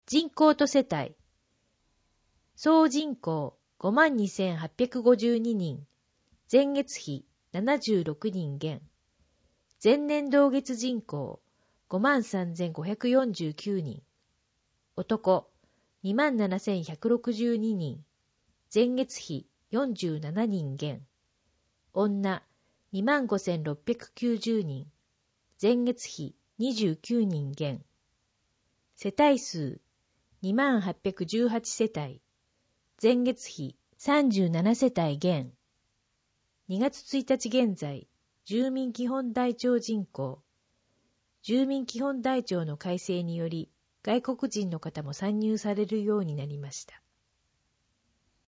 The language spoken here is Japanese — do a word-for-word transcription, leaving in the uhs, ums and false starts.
人口と世帯。総人口 ごまんにせんはっぴゃくごじゅうににん。前月比ななじゅうろくにん減。前年同月人口 ごまんさんぜんごひゃくよんじゅうきゅうにん。男 にまんななせんひゃくろくじゅうににん。前月比よんじゅうななにん減。女 にまんごせんろっぴゃくきゅうじゅうにん。前月比にじゅうきゅうにん減。世帯数 にまんはっぴゃくじゅうはち 世帯。前月比さんじゅうななせたい減。にがつついたち現在、住民基本台帳人口。住民基本台帳の改正により、外国人の方も参入されるようになりました。